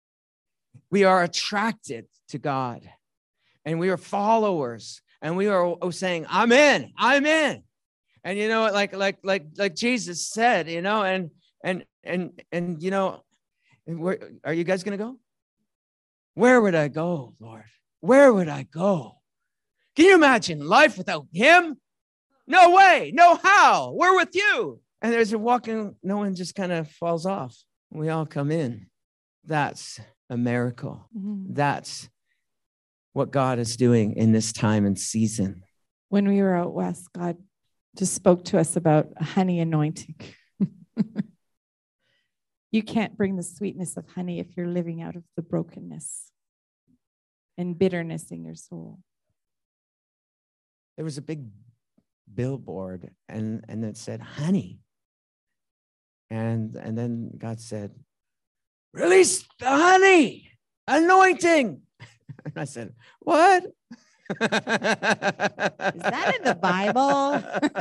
We are attracted to God. And we are followers. And we are saying, I'm in, I'm in. And, you know, like, like, like, like Jesus said, you know, and, and, and, and, you know, where, are you guys going to go? Where would I go, Lord? Where would I go? Can you imagine life without him? No way, no how. We're with you. And there's a walking, no one just kind of falls off. We all come in. That's a miracle. Mm-hmm. That's what God is doing in this time and season. When we were out west, God just spoke to us about a honey anointing. You can't bring the sweetness of honey if you're living out of the brokenness and bitterness in your soul. There was a big billboard and, and it said, honey. And, and then God said, release the honey, anointing. And I said, what? Is that in the Bible?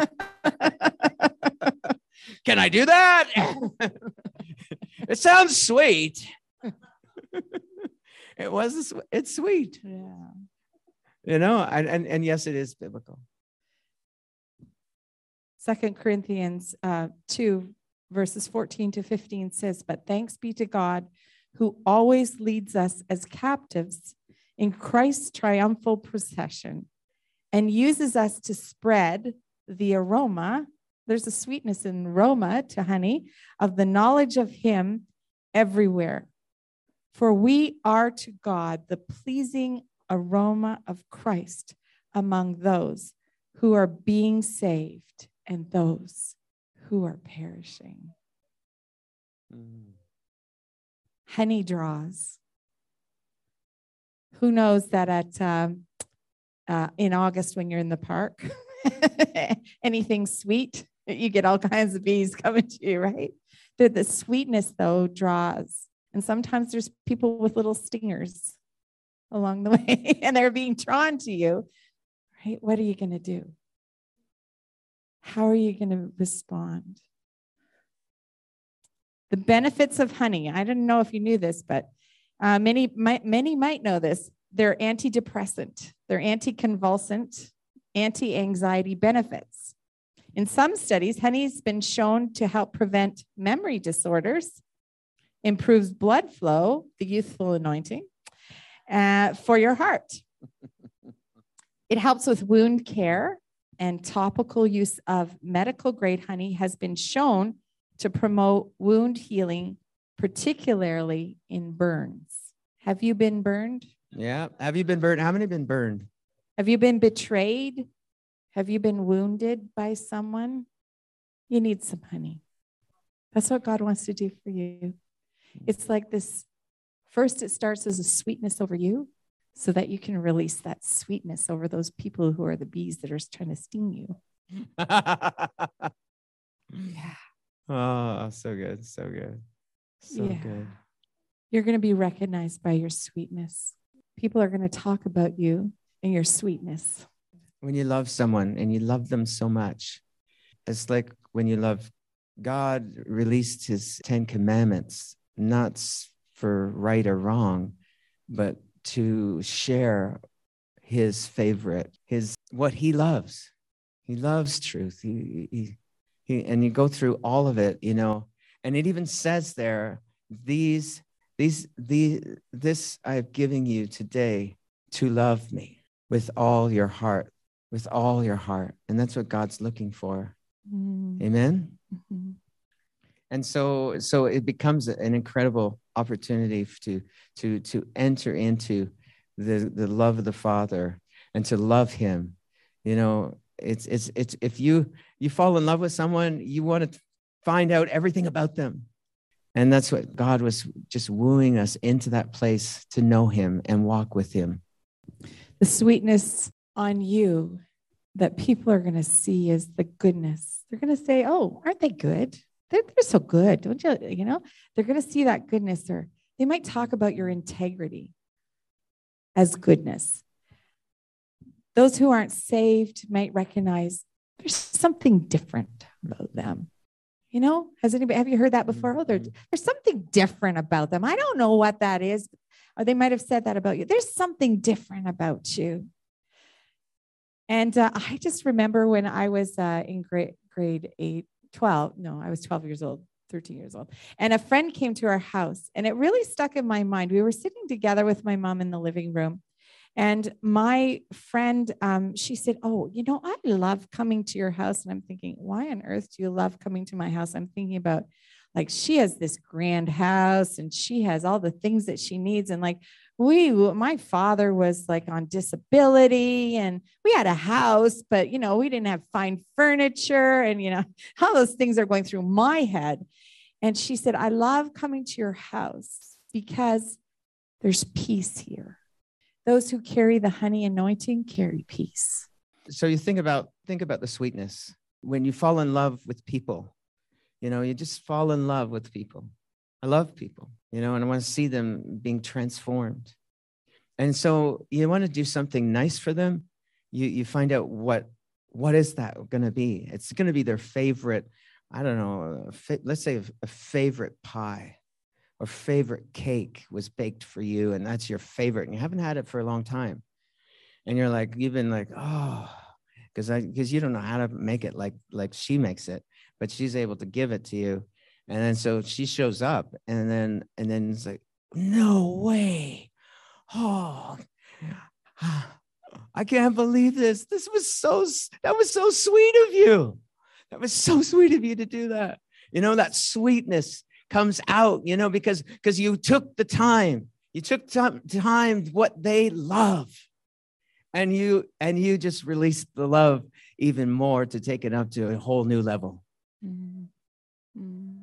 Can I do that? It sounds sweet. It was, it's sweet. Yeah. You know, and, and, and yes, it is biblical. Second Corinthians uh, two, verses fourteen to fifteen says, but thanks be to God who always leads us as captives in Christ's triumphal procession and uses us to spread the aroma. There's a sweetness in aroma to honey of the knowledge of him everywhere. For we are to God the pleasing aroma of Christ among those who are being saved and those who are perishing. Mm. Honey draws. Who knows that at um, uh, in August when you're in the park, anything sweet, you get all kinds of bees coming to you, right? The, the sweetness, though, draws. And sometimes there's people with little stingers along the way, and they're being drawn to you, right? What are you going to do? How are you going to respond? The benefits of honey. I didn't know if you knew this, but uh, many, might, many might know this. They're antidepressant. They're anticonvulsant, anti-anxiety benefits. In some studies, honey has been shown to help prevent memory disorders, improves blood flow, the youthful anointing, uh, for your heart. It helps with wound care, and topical use of medical grade honey has been shown to promote wound healing, particularly in burns. Have you been burned? Yeah. Have you been burned? How many have been burned? Have you been betrayed? Have you been wounded by someone? You need some honey. That's what God wants to do for you. It's like this. First, it starts as a sweetness over you, so that you can release that sweetness over those people who are the bees that are trying to sting you. Yeah. Oh, so good. So good. So Yeah. good. You're going to be recognized by your sweetness. People are going to talk about you and your sweetness. When you love someone and you love them so much, it's like when you love God released his Ten Commandments, not for right or wrong, but to share his favorite, his what he loves. He loves truth. He, he, he, and you go through all of it, you know, and it even says there, these, these, the, this I've given you today to love me with all your heart, with all your heart. And that's what God's looking for. Mm. Amen. Mm-hmm. And so, so it becomes an incredible opportunity to, to, to enter into the, the love of the Father and to love him. You know, it's, it's, it's, if you, you fall in love with someone, you want to find out everything about them. And that's what God was just wooing us into, that place to know him and walk with him. The sweetness on you that people are going to see is the goodness. They're going to say, oh, aren't they good? They're, they're so good. Don't you, you know, they're going to see that goodness, or they might talk about your integrity as goodness. Those who aren't saved might recognize there's something different about them. You know, has anybody, have you heard that before? Oh, there's, there's something different about them. I don't know what that is. Or they might have said that about you. There's something different about you. And uh, I just remember when I was uh, in grade, grade eight, twelve, no, I was twelve years old, thirteen years old. And a friend came to our house, and it really stuck in my mind. We were sitting together with my mom in the living room. And my friend, um, she said, oh, you know, I love coming to your house. And I'm thinking, why on earth do you love coming to my house? I'm thinking about, like, she has this grand house and she has all the things that she needs. And like, we, my father was like on disability and we had a house, but, you know, we didn't have fine furniture and, you know, all those things are going through my head. And she said, I love coming to your house because there's peace here. Those who carry the honey anointing carry peace. So you think about, think about the sweetness. When you fall in love with people, you know, you just fall in love with people. I love people, you know, and I want to see them being transformed. And so you want to do something nice for them. You, you find out what, what is that going to be? It's going to be their favorite, I don't know, let's say a favorite pie. Or favorite cake was baked for you, and that's your favorite, and you haven't had it for a long time. And you're like, you've been like, oh, because I because you don't know how to make it like like she makes it, but she's able to give it to you. And then so she shows up, and then and then it's like, no way. Oh, I can't believe this. This was so that was so sweet of you. That was so sweet of you to do that. You know, that sweetness comes out, you know, because because you took the time, you took time, time what they love, and you and you just released the love even more to take it up to a whole new level. Mm-hmm.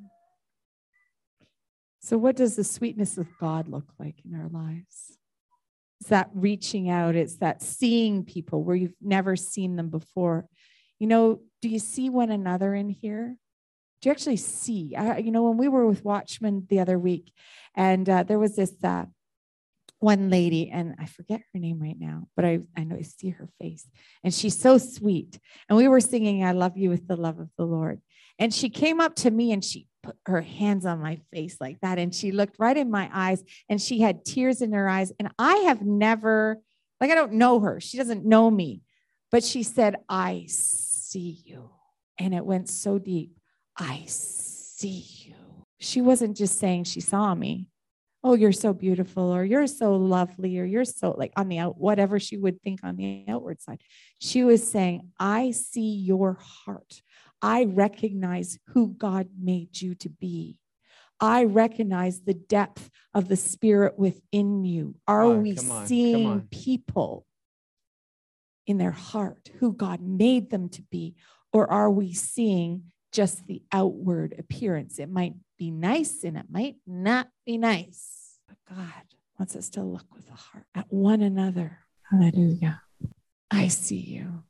So what does the sweetness of God look like in our lives? It's that reaching out, it's that seeing people where you've never seen them before. You know, do you see one another in here? Do you actually see? I, you know, when we were with Watchman the other week, and uh, there was this uh, one lady, and I forget her name right now, but I, I know I see her face, and she's so sweet. And we were singing, I love you with the love of the Lord. And she came up to me and she put her hands on my face like that. And she looked right in my eyes and she had tears in her eyes. And I have never, like, I don't know her. She doesn't know me, but she said, I see you. And it went so deep. I see you. She wasn't just saying she saw me. Oh, you're so beautiful, or you're so lovely, or you're so, like, on the out, whatever she would think on the outward side. She was saying, I see your heart. I recognize who God made you to be. I recognize the depth of the Spirit within you. Are on, we come on, seeing come on. people in their heart who God made them to be, or are we seeing just the outward appearance? It might be nice and it might not be nice. But God wants us to look with the heart at one another. Hallelujah. I see you.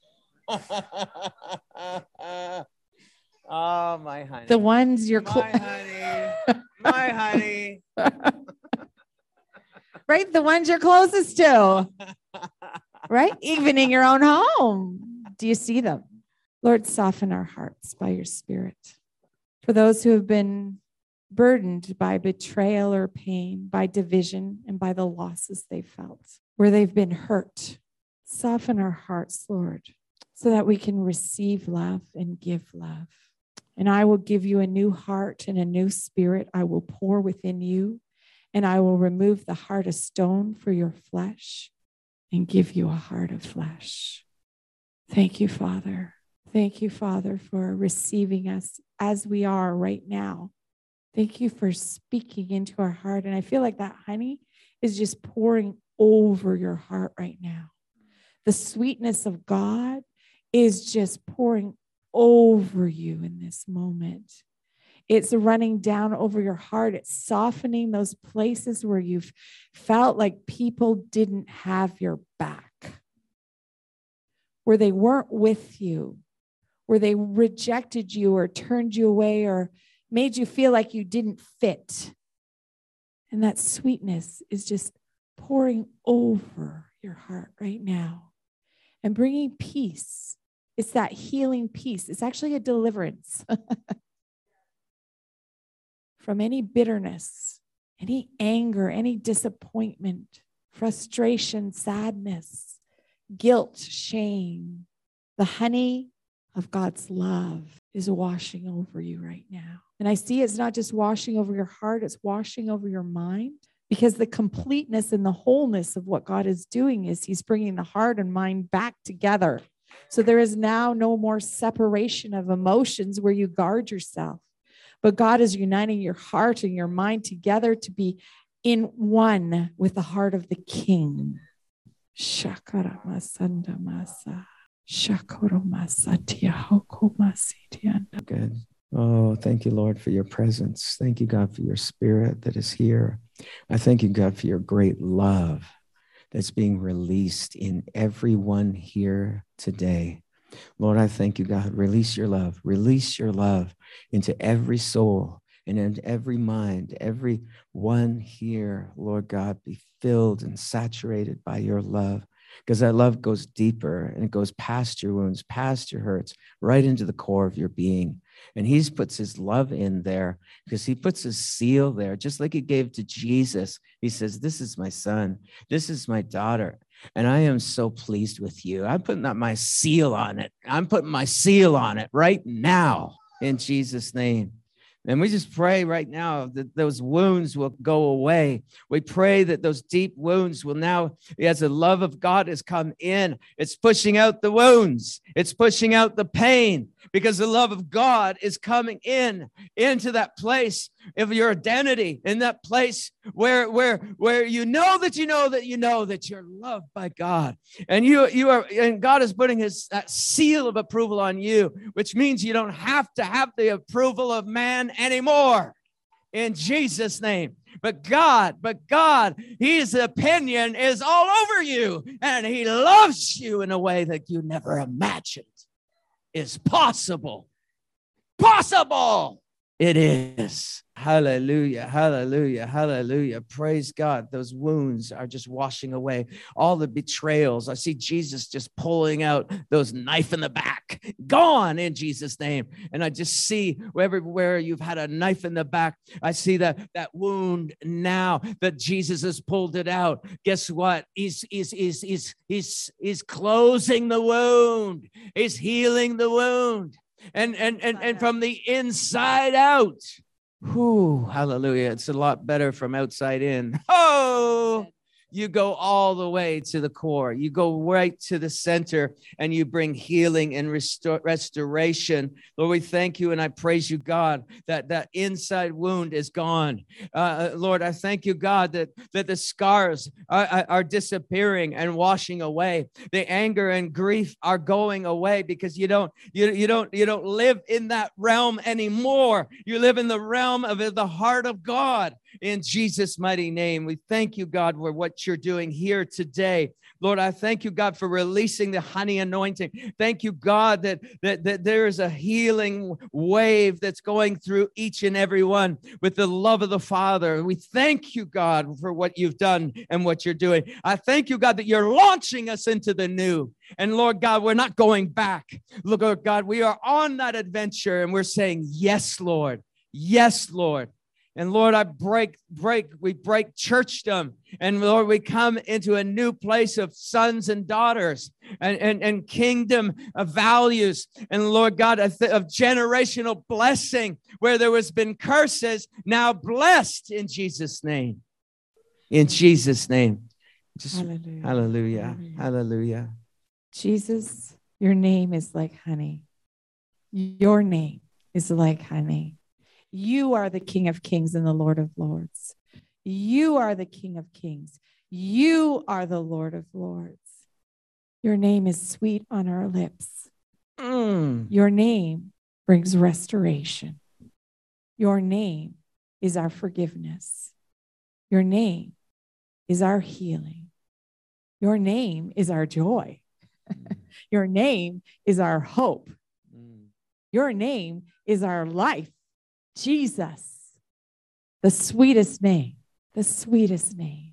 Oh, my honey. The ones you're my close. honey. My honey. Right? The ones you're closest to. Right? Even in your own home. Do you see them? Lord, soften our hearts by your Spirit. For those who have been burdened by betrayal or pain, by division, and by the losses they've felt, where they've been hurt, soften our hearts, Lord, so that we can receive love and give love. And I will give you a new heart and a new spirit I will pour within you, and I will remove the heart of stone for your flesh and give you a heart of flesh. Thank you, Father. Thank you, Father, for receiving us as we are right now. Thank you for speaking into our heart. And I feel like that honey is just pouring over your heart right now. The sweetness of God is just pouring over you in this moment. It's running down over your heart. It's softening those places where you've felt like people didn't have your back, where they weren't with you, where they rejected you or turned you away or made you feel like you didn't fit. And that sweetness is just pouring over your heart right now and bringing peace. It's that healing peace. It's actually a deliverance from any bitterness, any anger, any disappointment, frustration, sadness, guilt, shame. The honey of God's love is washing over you right now. And I see it's not just washing over your heart, it's washing over your mind, because the completeness and the wholeness of what God is doing is he's bringing the heart and mind back together. So there is now no more separation of emotions where you guard yourself, but God is uniting your heart and your mind together to be in one with the heart of the King. Shakara masanda masa. Good. Oh, thank you, Lord, for your presence. Thank you, God, for your spirit that is here. I thank you, God, for your great love that's being released in everyone here today. Lord, I thank you, God. Release your love. Release your love into every soul and into every mind. Every one here, Lord God, be filled and saturated by your love. Because that love goes deeper and it goes past your wounds, past your hurts, right into the core of your being. And he puts his love in there because he puts his seal there, just like he gave to Jesus. He says, this is my son. This is my daughter. And I am so pleased with you. I'm putting that my seal on it. I'm putting my seal on it right now in Jesus' name. And we just pray right now that those wounds will go away. We pray that those deep wounds will now, as the love of God has come in, it's pushing out the wounds. It's pushing out the pain because the love of God is coming in into that place of your identity, in that place where, where, where you know that you know that you know that you're loved by God. And you, you are, and God is putting his that seal of approval on you, which means you don't have to have the approval of man anymore in Jesus' name. But God, but God, his opinion is all over you, and he loves you in a way that you never imagined is possible. Possible. It is. Hallelujah, hallelujah, hallelujah. Praise God. Those wounds are just washing away. All the betrayals. I see Jesus just pulling out those knife in the back. Gone in Jesus' name. And I just see everywhere you've had a knife in the back, I see that, that wound now that Jesus has pulled it out. Guess what? He's, he's, he's, he's, he's, he's closing the wound. He's healing the wound. And, and, and, and from the inside out. Whew, hallelujah. It's a lot better from outside in. Oh, you go all the way to the core. You go right to the center and you bring healing and restor- restoration. Lord, we thank you and I praise you, God, that that inside wound is gone. Uh, Lord, I thank you, God, that, that the scars are, are disappearing and washing away. The anger and grief are going away because you don't, you, you don't, you don't live in that realm anymore. You live in the realm of the heart of God. in Jesus' mighty name. We thank you, God, for what you're doing here today. Lord, I thank you, God, for releasing the honey anointing. Thank you, God, that, that, that there is a healing wave that's going through each and every one with the love of the Father. We thank you, God, for what you've done and what you're doing. I thank you, God, that you're launching us into the new. And Lord God, we're not going back. Look, Lord God, we are on that adventure and we're saying, yes, Lord. Yes, Lord. And Lord, I break, break, we break churchdom. And Lord, we come into a new place of sons and daughters and, and, and kingdom of values. And Lord God, of generational blessing where there has been curses, now blessed in Jesus' name. In Jesus' name. Just, hallelujah. Hallelujah. Hallelujah. Hallelujah. Jesus, your name is like honey. Your name is like honey. You are the King of Kings and the Lord of Lords. You are the King of Kings. You are the Lord of Lords. Your name is sweet on our lips. Mm. Your name brings restoration. Your name is our forgiveness. Your name is our healing. Your name is our joy. Mm. Your name is our hope. Mm. Your name is our life. Jesus, the sweetest name, the sweetest name.